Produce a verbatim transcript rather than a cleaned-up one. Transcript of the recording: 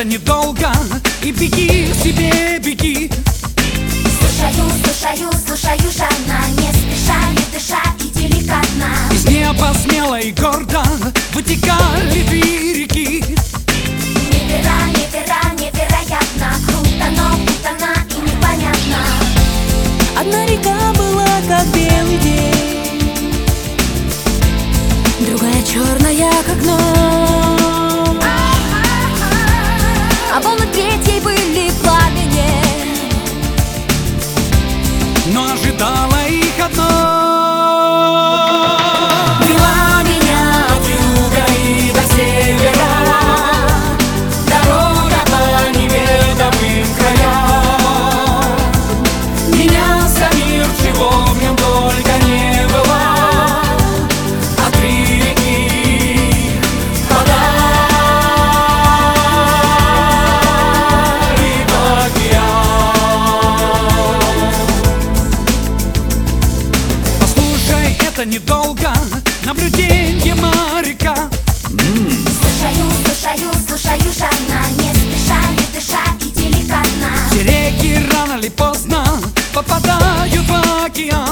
это недолго, и беги себе, беги. Слушаю, слушаю, слушаю жадно, не спеша, не дыша и деликатно. Из неба смело и гордо вытекали две реки. Неверо, неверо, невероятно, круто, но путано и непонятно. Одна река была как белый день, другая черная как ночь, а волны третьей были пламенем, Но ожидала их одно. вела меня от юга и до севера дорога по неведомым краям. Менялся мир, чего в нем только не было, а три реки впадали в океан. Послушай, это недолго, наблюдение моряка. Слушаю, слушаю, слушаю жадно, не спеша, не дыша и деликатно. Все реки рано или поздно попадают в океан.